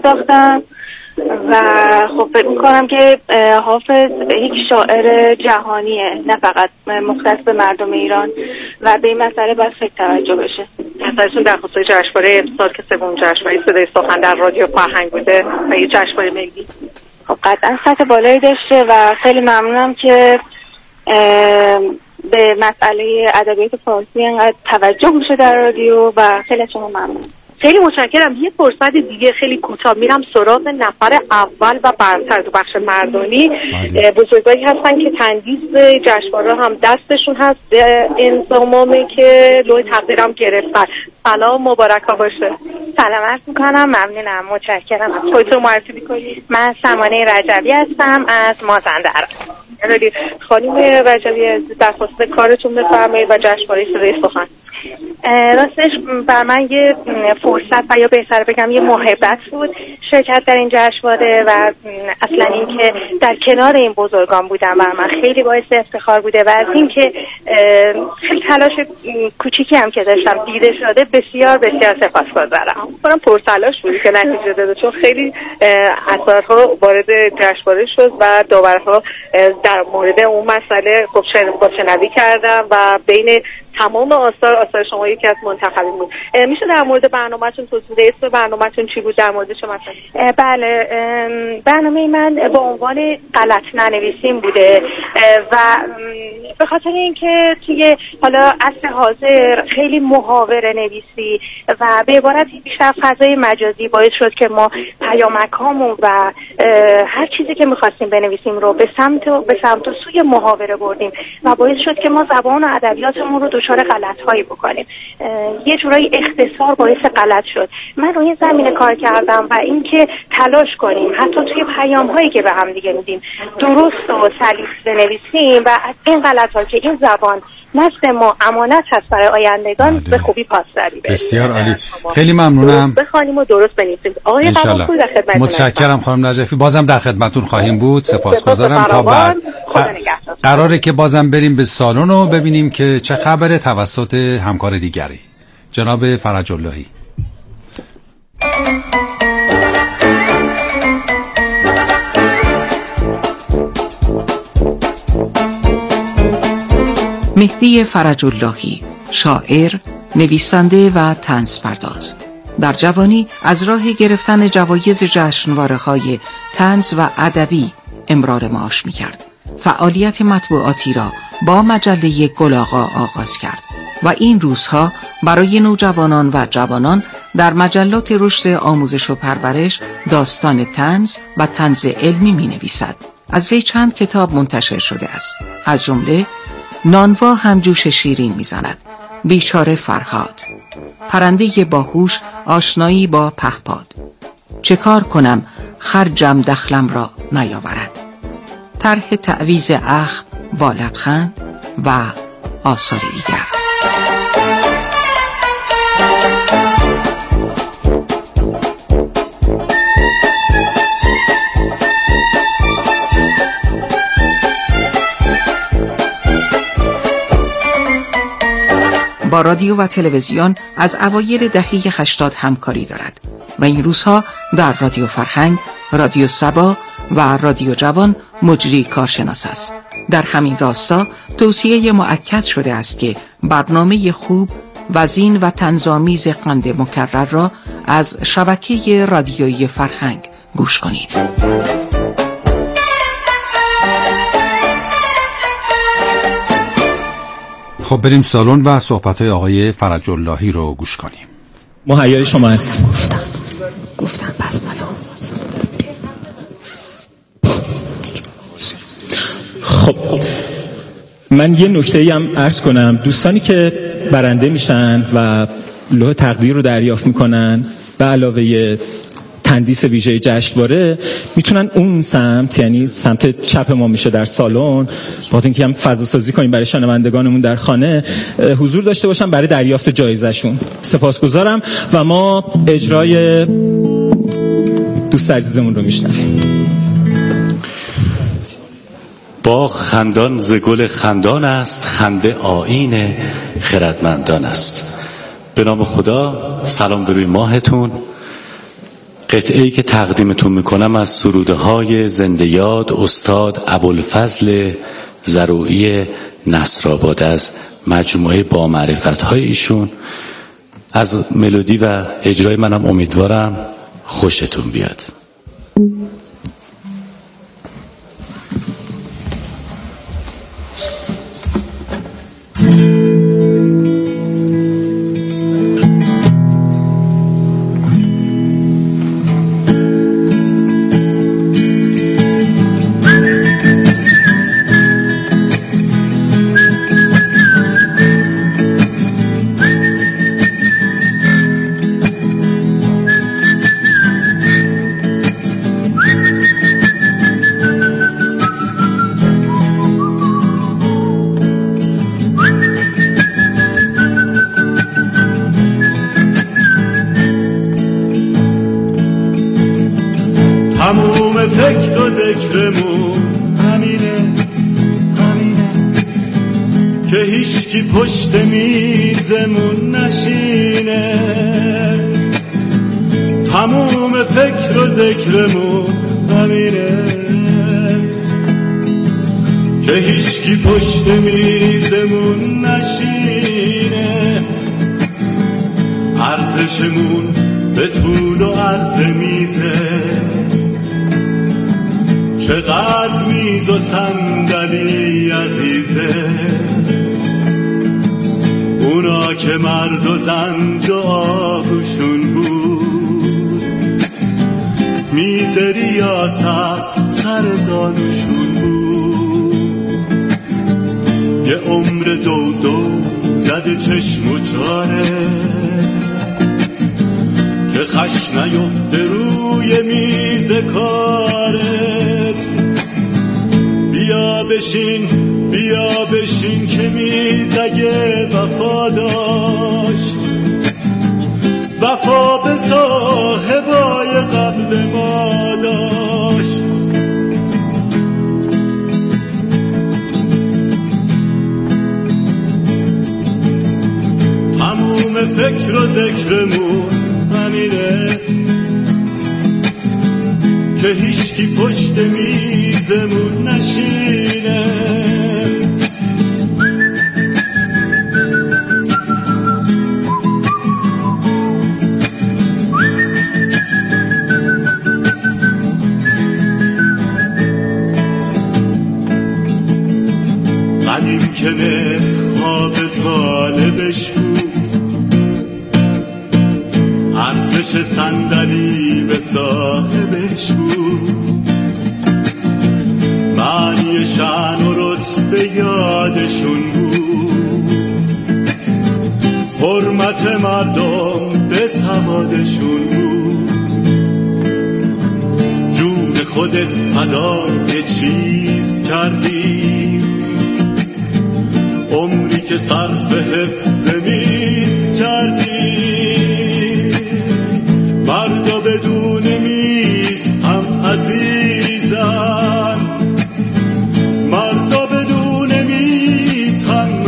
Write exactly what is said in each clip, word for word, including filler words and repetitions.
ساختم و خب فکر میکنم که حافظ یک شاعر جهانیه، نه فقط مختص به مردم ایران و به این مسئله باید فکر توجه بشه. نظرتون در خصوص جشنواره امسال که سومین جشنواره صدای سخن در رادیو فرهنگ بوده و یه جشنواره ملی؟ خب قطعا سطح بالایی داشته و خیلی ممنونم که به مسئله ادبیات فارسی اینقدر توجه میشه در رادیو و خیلی شما ممنون. خیلی متشکرم. یه فرصت دیگه خیلی کوتاه میرم سراغ نفر اول و برتر تو بخش مردانی. بزرگایی هستن که تندیس جشنواره هم دستشون هست، انضمامی که لوح تقدیرم گرفتن. سلام، مبارک ها باشه. سلام عرض میکنم، ممنونم، متشکرم. خودتون معرفی میکنی؟ من سمانه رجبی هستم از مازندران. خانم رجبی در خصوص کارتون بفرمایید و جشنواره صدای سخن. راستش بر من یه فرصت و یا بهتر بگم یه محبت بود شرکت در این جشنواره و اصلا این که در کنار این بزرگان بودم بر من خیلی باعث افتخار بوده و از این که خیلی تلاش کوچیکی هم که داشتم دیده شده بسیار بسیار سپاسگزارم. منم پرتلاش بودی که نتیجه داده، چون خیلی اثرها وارد جشنواره شد و داورها در مورد اون مسئله خب شنوی کردم و بین تمام آثار آثار شما یکی از منتخبین بود. میشه در مورد برنامه‌تون توضیح بدید؟ اسم برنامه‌تون چی بود؟ در مورد چه مسئله؟ بله، برنامه من با عنوان غلط ننویسیم بوده و به خاطر اینکه توی حالا عصر حاضر خیلی محاوره نویسی و به عبارتی بیشتر فضای مجازی باعث شد که ما پیامک‌هامون و هر چیزی که می‌خواستیم بنویسیم رو به سمت و به سمت و سوی محاوره بردیم و باعث شد که ما زبان و ادبیاتمون رو دچار غلط‌هایی بکنیم. یه جورایی اختصار باعث غلط شد. من روی زمینه کار کردم و اینکه تلاش کنیم حتی توی پیام‌هایی که به هم دیگه میدیم درست و سلیس بنویسیم و از این غلط‌ها که این زبان نزد ما امانت هست برای آیندگان به خوبی پاس دادیم. بسیار عالی، خیلی ممنونم. بخوانیم و درست بنویسیم. آقای قبول در خدمتتون. متشکرم خانم نجفی، بازم در خدمتتون خواهیم بود. سپاسگزارم. تا بعد قراره که بازم بریم به سالن و ببینیم که چه خبره توسط همکار دیگری جناب فرج اللهی. مهدی فرج اللهی، شاعر، نویسنده و طنز پرداز، در جوانی از راه گرفتن جوایز جشنواره‌های طنز و ادبی امرار معاش می‌کرد. فعالیت مطبوعاتی را با مجله گل آقا آغاز کرد و این روزها برای نوجوانان و جوانان در مجلات رشد آموزش و پرورش داستان طنز و طنز علمی می‌نویسد. از وی چند کتاب منتشر شده است، از جمله نانوا همجوش شیرین میزند، بیچاره فرهاد، پرنده باهوش آشنایی با پهپاد، چه کار کنم خرجم دخلم را نیاورد، طرح تعویض اخم با لبخند و آثار دیگر. با رادیو و تلویزیون از اوایل دهه هشتاد همکاری دارد و این روزها در رادیو فرهنگ، رادیو سبا و رادیو جوان مجری کارشناس است. در همین راستا توصیه مؤکد شده است که برنامه خوب، وزین و طنزآمیز قند مکرر را از شبکه رادیویی فرهنگ گوش کنید. خب بریم سالن و صحبت‌های آقای فرج اللهی رو گوش کنیم. مهیای شما هستیم. گفتم گفتم پس منو. خب من یه نکته‌ای هم عرض کنم. دوستانی که برنده میشن و لوح تقدیر رو دریافت میکنن به علاوه تندیس ویژه جشنواره میتونن اون سمت، یعنی سمت چپ ما میشه در سالن، با اینکه هم فضا سازی کنیم برای شنوندگانمون در خانه، حضور داشته باشن برای دریافت جایزه‌شون. سپاسگزارم و ما اجرای دوست عزیزمون رو میشنویم. با خندان ز گل خندان است، خنده آیین خردمندان است. به نام خدا، سلام به روی ماهتون. قطعه‌ای که تقدیمتون میکنم از سروده های زنده یاد استاد ابوالفضل زروعی نصرآباد از مجموعه با معرفت های ایشون. از ملودی و اجرای منم امیدوارم خوشتون بیاد. تموم فکر و ذکرمون همینه همینه که هیچکی پشت میزمون نشینه. تموم فکر و ذکرمون همینه که هیچکی پشت میزمون نشینه. ارزشمون به طول و عرض میزه، چقدر میز و صندلی عزیزه. اونا که مرد و زن جاهشون بود، میز ریاست سر زانوشون بود. یه عمر دو دو زده چشم و چاره که خش نیفته روی میز کارت. بیا بشین بیا بشین که میز اگه وفا داشت، وفا به صاحبای قبل ما داشت. تموم فکر و ذکرمون همینه که هیچکی پشت میزمون نشینه. قدیم که نه خواب طالبش بود، ارزش صندلی به صاحبش بود. معنی شأن و رتبه یادشون بود، حرمت مردم به سوادشون بود. جون خودت فدای چیز کردی، عمری که صرف حفظ میز کردی. مردا بدون میز هم عزیزن، مردا بدون میز هم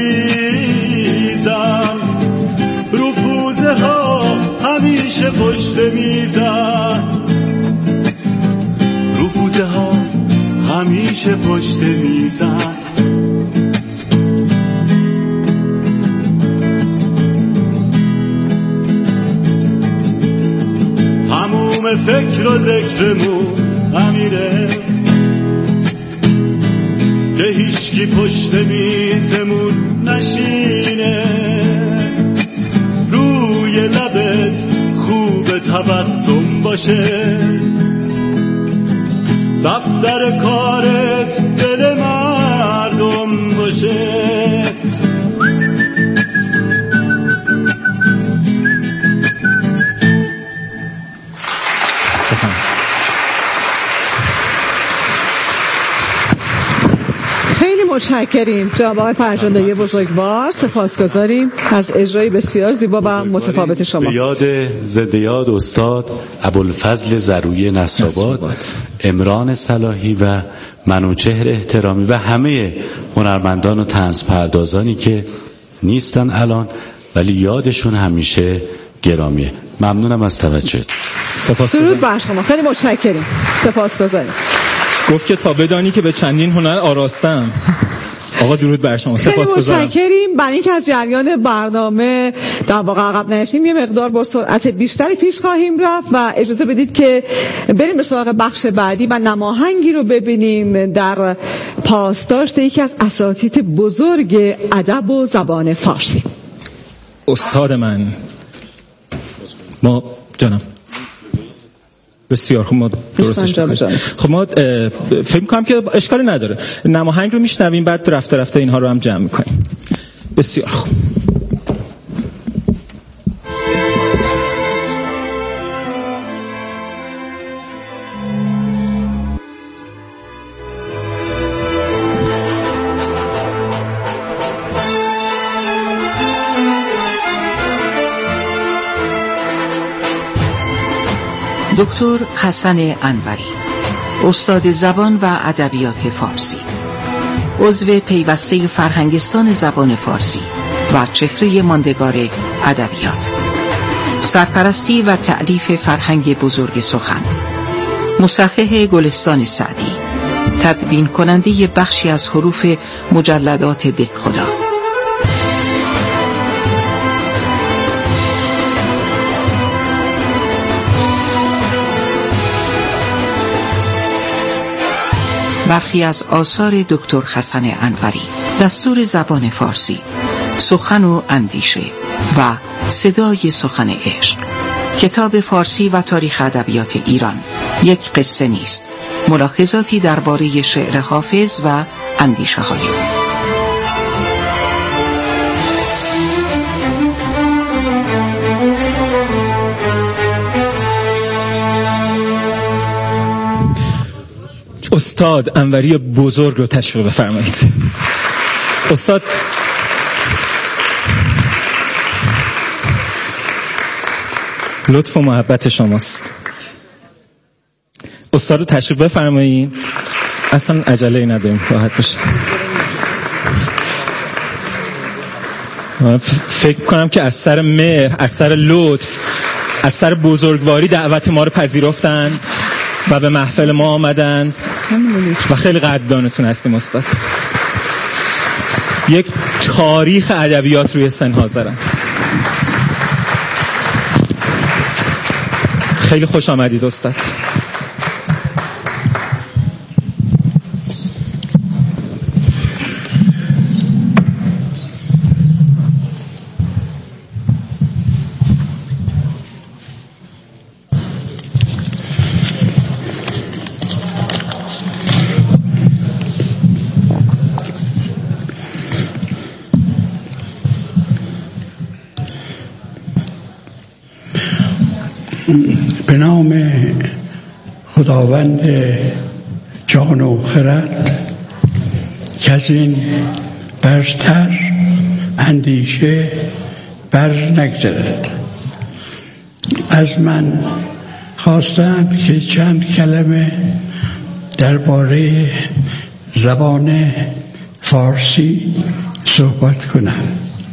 عزیزن. رفوزه ها همیشه پشت میزن، رفوزه ها همیشه پشت میزن. فکر و ذکرمون همینه که هیچکی پشت میزمون نشینه. روی لبت خوب تبسم باشه، دفتر کارت دل مردم باشه. متشکریم جناب آقای فرج‌اللهی بزرگوار، سپاسگزاریم از اجرای بسیار زیبا و متفاوت شما. به یاد زنده یاد استاد ابوالفضل زروعی نصرآباد، عمران صلاحی و منوچهر احترامی و همه هنرمندان و طنز پردازانی که نیستن الان ولی یادشون همیشه گرامیه. ممنونم از توجهت. سپاسگزارم. درود بر شما، خیلی متشکریم. سپاسگزاریم. گفت که تا بدانی که به چندین هنر آراستم. آقا درود بر شما، سپاسگزارم. خیلی متشکریم. برای اینکه از جریان برنامه در واقع عقب نرفتیم، یه مقدار با سرعت بیشتری پیش خواهیم رفت و اجازه بدید که بریم به سراغ بخش بعدی و نماهنگی رو ببینیم در پاسداشت یکی از اساتید بزرگ ادب و زبان فارسی. استاد من ما جانم بسیار خوب، ما درستش می‌کنیم. خب ما فکر می‌کنم که اشکالی نداره، نماهنگ رو میشنویم بعد رفته رفته اینها رو هم جمع می‌کنیم. بسیار خوب. دکتر حسن انوری، استاد زبان و ادبیات فارسی، عضو پیوسته فرهنگستان زبان فارسی و چهره ماندگار ادبیات، سرپرستی و تألیف فرهنگ بزرگ سخن، مصحح گلستان سعدی، تدوین کننده بخشی از حروف مجلدات دهخدا. برخی از آثار دکتر حسن انوری: دستور زبان فارسی، سخن و اندیشه و صدای سخن عشق، کتاب فارسی و تاریخ ادبیات ایران، یک قصه نیست، ملاحظاتی درباره شعر حافظ و اندیشه های او. استاد انوری بزرگ رو تشویق بفرمایید. استاد لطف و محبت شماست. استاد رو تشویق بفرمایید. اصلا عجله نداریم، راحت بشه. فکر کنم که از سر مهر، از سر لطف، از سر بزرگواری دعوت ما رو پذیرفتن و به محفل ما آمدند و خیلی قدردانتون هستیم استاد. یک تاریخ ادبیات روی سن حاضرم. خیلی خوش آمدید استاد. به نام خداوند جان و خرد که از این برتر اندیشه بر نگذرد، از من خواستم که چند کلمه درباره زبان فارسی صحبت کنم.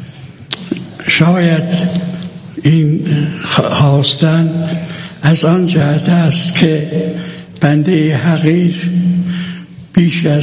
شاید این خواستن از آن جهت است که بنده حقیر بیش از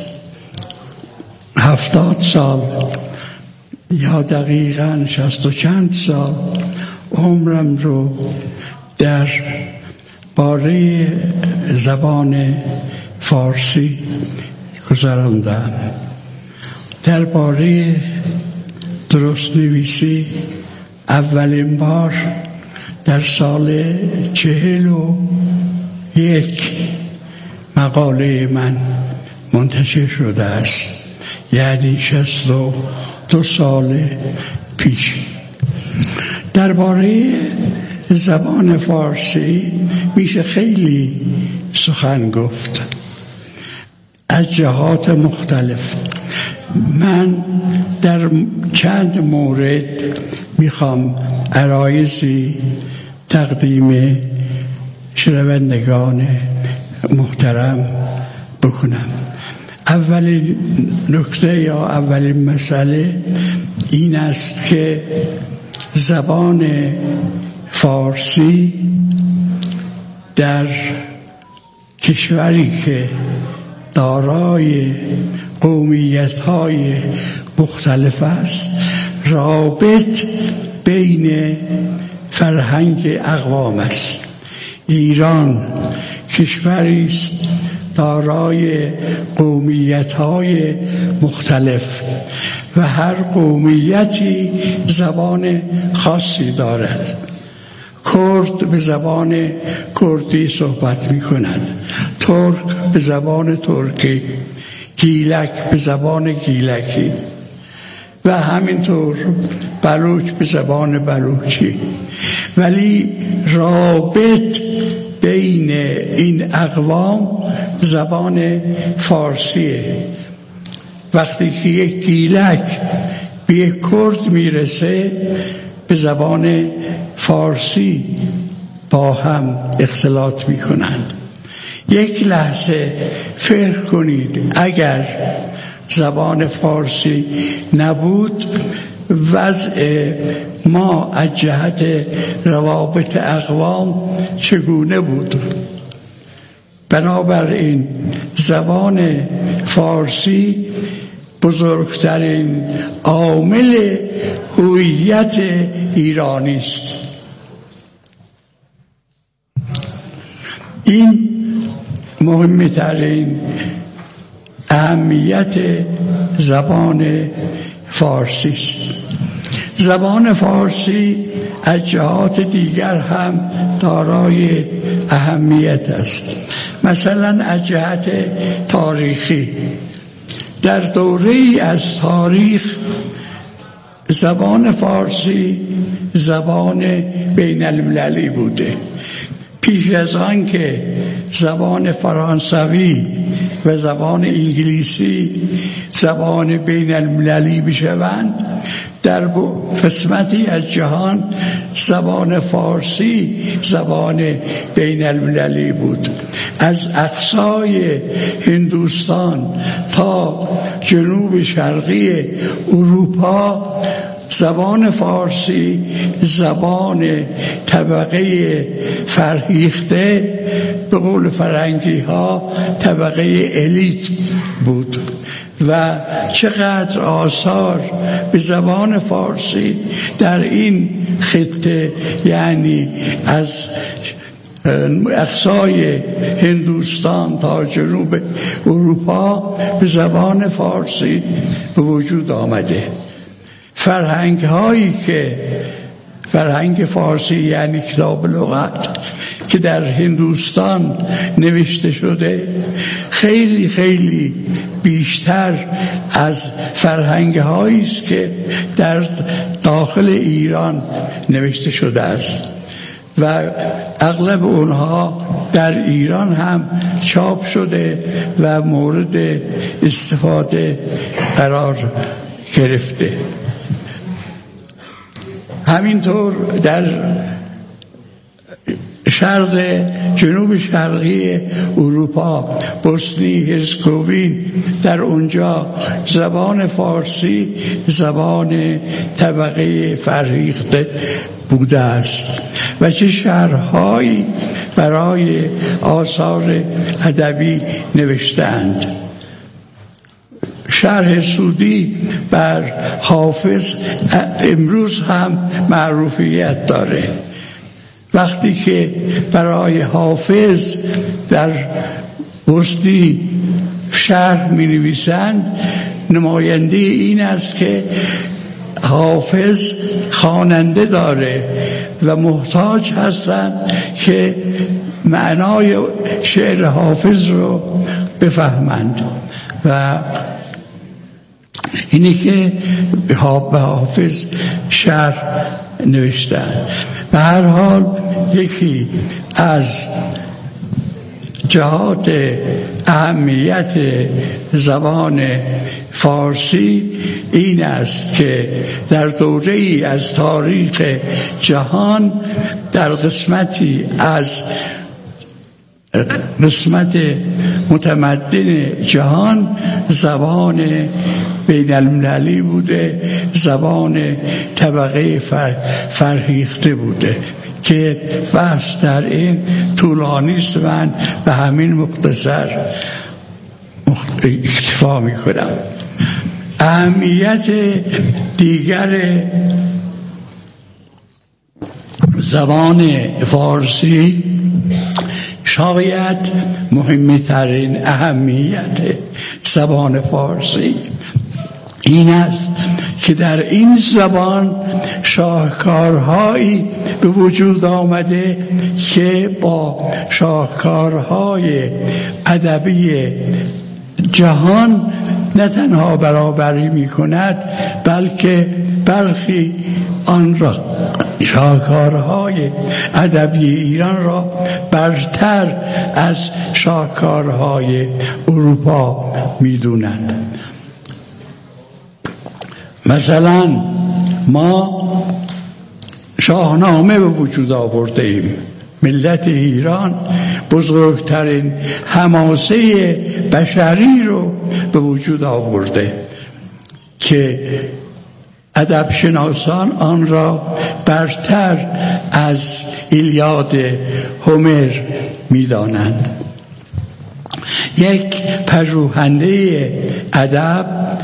هفتاد سال یا دقیقاً شصت و چند سال عمرم رو در باره زبان فارسی گذراندم. در باره درست نویسی اولین بار در سال چهل و یک مقاله من منتشر شده است، یعنی شصت و دو سال پیش. درباره زبان فارسی میشه خیلی سخن گفت از جهات مختلف. من در چند مورد میخوام عرایضی تقدیم شنوندگان محترم بکنم. اولین نکته یا اولین مسئله این است که زبان فارسی در کشوری که دارای قومیت‌های مختلف است، رابط بین فرهنگ اقوام است. ایران کشوری است دارای قومیت‌های مختلف و هر قومیتی زبان خاصی دارد. کرد به زبان کردی صحبت می کند، ترک به زبان ترکی، گیلک به زبان گیلکی و همینطور بلوچ به زبان بلوچی. ولی رابط بین این اقوام زبان فارسیه. وقتی که یک گیلک به یک کرد میرسه به زبان فارسی با هم اختلاط میکنند. یک لحظه فکر کنید اگر زبان فارسی نبود، وضع ما از جهت روابط اقوام چگونه بود؟ بنابراین زبان فارسی بزرگترین عامل هویت ایرانی است. این مهمترین اهمیت زبان فارسی است. زبان فارسی از جهات دیگر هم دارای اهمیت است. مثلا از جهت تاریخی در دوره‌ای از تاریخ زبان فارسی زبان بین المللی بوده. پیش از آن که زبان فرانسوی و زبان انگلیسی زبان بین المللی بشوند، در قسمتی از جهان زبان فارسی زبان بین المللی بود. از اقصای هندوستان تا جنوب شرقی اروپا زبان فارسی زبان طبقه فرهیخته، به قول فرنگی ها طبقه الیت بود و چقدر آثار به زبان فارسی در این خطه، یعنی از اقصای هندوستان تا جنوب اروپا به زبان فارسی به وجود آمده. فرهنگ هایی که فرهنگ فارسی یعنی کتاب لغت که در هندوستان نوشته شده خیلی خیلی بیشتر از فرهنگ هایی است که در داخل ایران نوشته شده است و اغلب اونها در ایران هم چاپ شده و مورد استفاده قرار گرفته. همینطور در شرق جنوب شرقی اروپا، بوسنی هرزگوین، در اونجا زبان فارسی زبان طبقه فرهیخته بوده است و چه شرحهایی برای آثار ادبی نوشتند. شرح سودی بر حافظ امروز هم معروفیت داره. وقتی که برای حافظ در بوسنی شرح می نویسند، نماینده این است که حافظ خواننده داره و محتاج هستند که معنای شعر حافظ رو بفهمند و اینی که به حافظ شعر نوشتن. به هر حال یکی از جهات اهمیت زبان فارسی این است که در دوره‌ای از تاریخ جهان در قسمتی از قسمت متمدن جهان زبان بین المللی بوده، زبان طبقه فر فرهیخته بوده. که بحث در این طولانی است. من به همین مختصر اکتفا میکنم. اهمیت دیگر زبان فارسی، شاید مهمترین اهمیت زبان فارسی این است که در این زبان شاهکارهایی به وجود آمده که با شاهکارهای ادبی جهان نه تنها برابری می کند، بلکه برخی آن را شاهکارهای ادبی ایران را برتر از شاهکارهای اروپا می دونند. مثلا ما شاهنامه به وجود آورده ایم. ملت ایران بزرگترین حماسه بشری رو به وجود آورده که ادب شناسان آن را برتر از ایلیاد هومر می دانند. یک پژوهنده ادب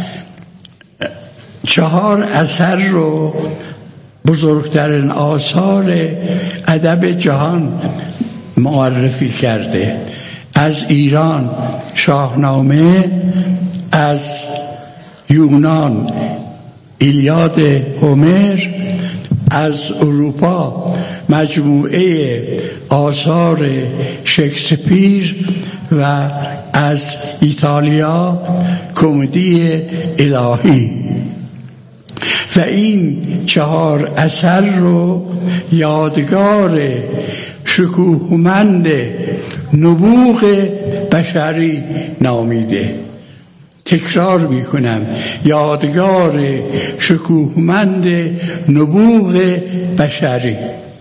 چهار اثر رو بزرگترین آثار ادب جهان معرفی کرده. از ایران شاهنامه، از یونان ایلیاد هومر، از اروپا مجموعه آثار شکسپیر و از ایتالیا کمدی الهی. و این چهار اثر رو یادگار شکوهمند نبوغ بشری نامیده. تکرار میکنم، یادگار شکوهمند نبوغ بشری.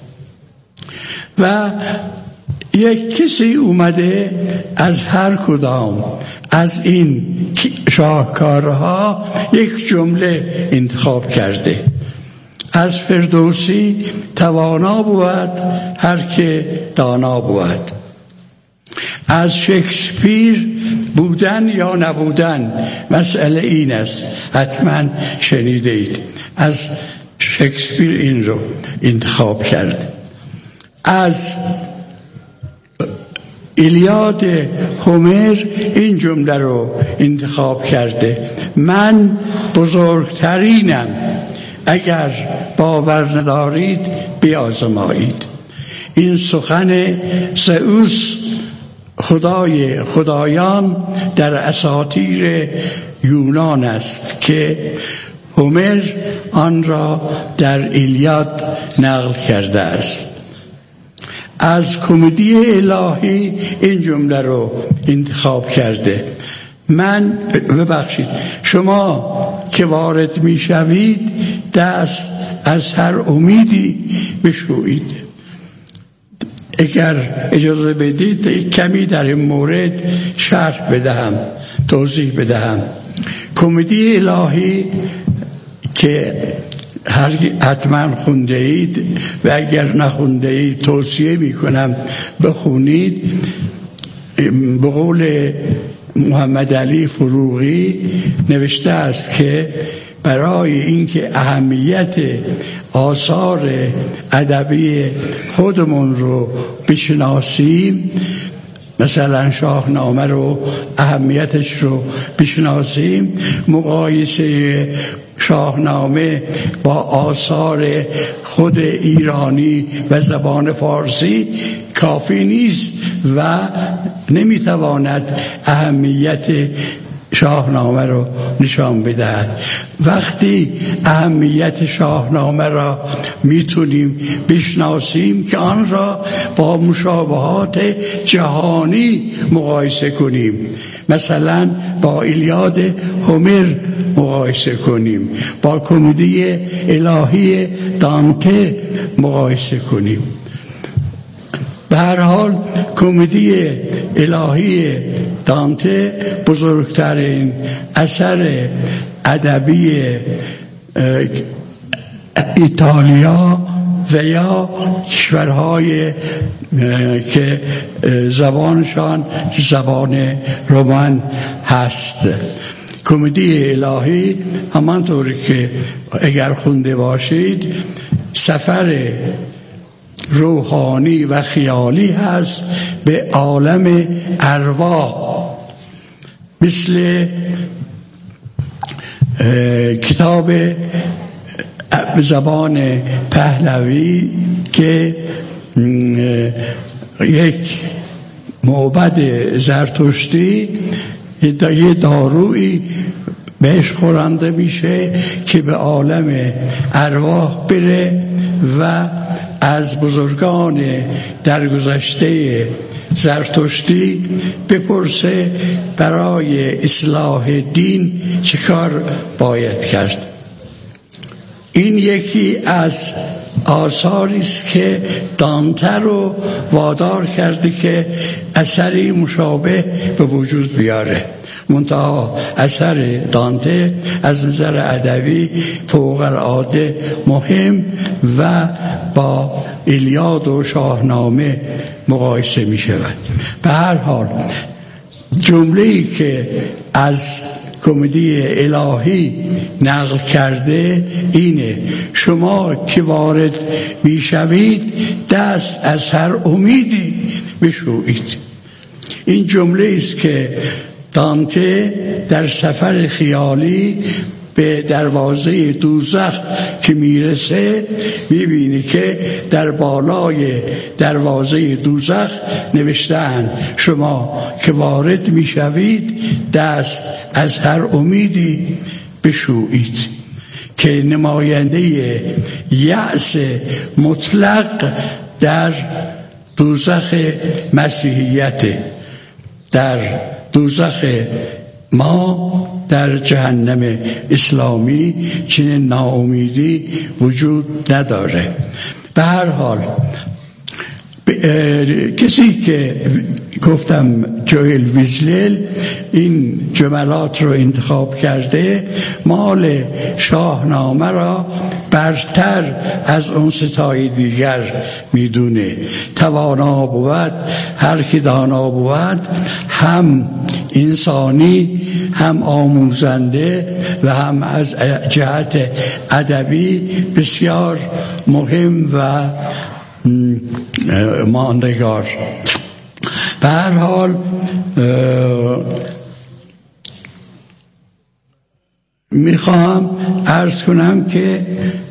و یک کسی اومده از هر کدام از این شاهکارها یک جمله انتخاب کرده. از فردوسی توانا بود هر که دانا بود. از شکسپیر بودن یا نبودن مسئله این است، حتما شنیده اید. از شکسپیر این رو انتخاب کرد. از ایلیاد هومر این جمله رو انتخاب کرده: من بزرگترینم، اگر باور ندارید بیازمایید. این سخن زئوس خدای خدایان در اساطیر یونان است که هومر آن را در ایلیاد نقل کرده است. از کمدی الهی این جمله رو انتخاب کرده: من ببخشید شما که وارد می شوید دست از هر امیدی بشویید. اگر اجازه بدید کمی در این مورد شرح بدهم، توضیح بدهم. کمدی الهی که حتما خونده اید و اگر نخونده اید توصیه می کنم بخونید. به قول محمد علی فروغی نوشته است که برای اینکه اهمیت آثار ادبی خودمون رو بشناسیم، مثلا شاهنامه رو اهمیتش رو بشناسیم، مقایسه شاهنامه با آثار خود ایرانی و زبان فارسی کافی نیست و نمیتواند اهمیت شاهنامه رو نشان بدهد. وقتی اهمیت شاهنامه را میتونیم بشناسیم که آن را با مشابهات جهانی مقایسه کنیم، مثلا با ایلیاد هومر مقایسه کنیم، با کمدی الهی دانته مقایسه کنیم. به هر حال کمدی الهی دانته بزرگترین اثر ادبی ایتالیا و یا کشورهای که زبانشان زبان رومان هست. کمدی الهی همانطوری که اگر خونده باشید سفر روحانی و خیالی هست به عالم ارواح، مثل کتاب به زبان پهلوی که یک معبد زرتشتی یه دارویی بهش خورنده میشه که به عالم ارواح بره و از بزرگان درگذشته زرتشتی بپرسه برای اصلاح دین چه کار باید کرد. این یکی از آثاری است که دانته رو وادار کرده که اثری مشابه به وجود بیاره. منتها اثر دانته از نظر ادبی فوق العاده مهم و با ایلیاد و شاهنامه مقایسه می شود. به هر حال جمله‌ای که از کمدی الهی نقل کرده اینه: شما که وارد می شوید دست از هر امیدی بشویید. این جمله است که دانته در سفر خیالی به دروازه دوزخ که میرسه میبینی که در بالای دروازه دوزخ نوشته‌اند شما که وارد میشوید دست از هر امیدی بشویید، که نماینده یأس مطلق در دوزخ مسیحیت، در دوزخ ما در جهنم اسلامی چنین ناامیدی وجود نداره. به هر حال کسی که گفتم جوئل ویزلل این جملات رو انتخاب کرده، مال شاهنامه را برتر از اون ستای دیگر میدونه. توانا بود هر که دانا بود، هم انسانی هم آموزنده و هم از جهت ادبی بسیار مهم و ماندگار. به هر حال میخوام عرض کنم که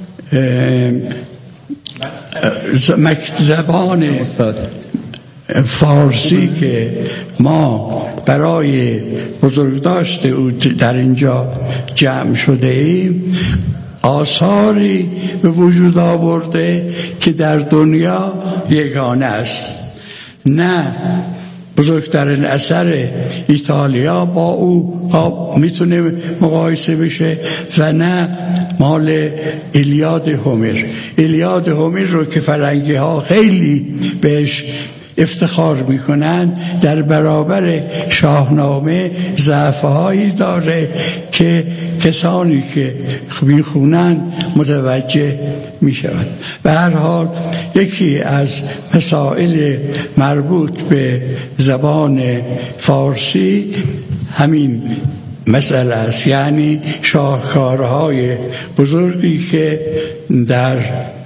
زبان فارسی که ما برای بزرگداشت او در اینجا جمع شده ایم آثاری به وجود آورده که در دنیا یگانه است. نه بزرگترین اثر ایتالیا با او میتونه مقایسه بشه و نه مال ایلیاد هومر. ایلیاد هومر رو که فرنگی ها خیلی بهش افتخار میکنن، در برابر شاهنامه ضعف‌هایی داره که کسانی که میخونن متوجه میشوند. به هر حال یکی از مسائل مربوط به زبان فارسی همین مسئله است، یعنی شاهکارهای بزرگی که در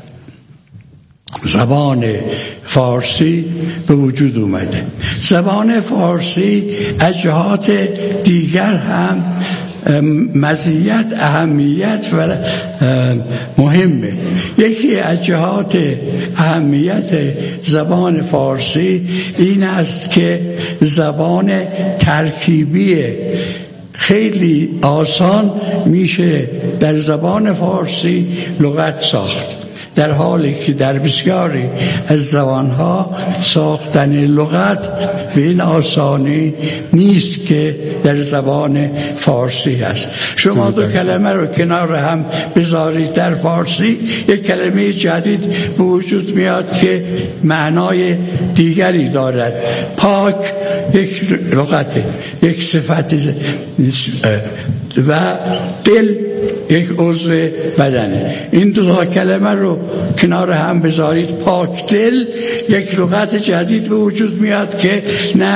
زبان فارسی به وجود اومده. زبان فارسی از جهات دیگر هم مزیت اهمیت و مهمه. یکی از جهات اهمیت زبان فارسی این است که زبان ترکیبیه. خیلی آسان میشه در زبان فارسی لغت ساخت، در حالی که در بسیاری از زبانها ساختن لغت به این آسانی نیست که در زبان فارسی هست. شما دو کلمه رو کنار هم بذارید در فارسی، یک کلمه جدید به وجود میاد که معنای دیگری دارد. پاک یک لغته، یک صفت، و دل یک عضو بدنه. این دو تا کلمه رو کنار هم بذارید، پاک دل، یک لغت جدید به وجود میاد که نه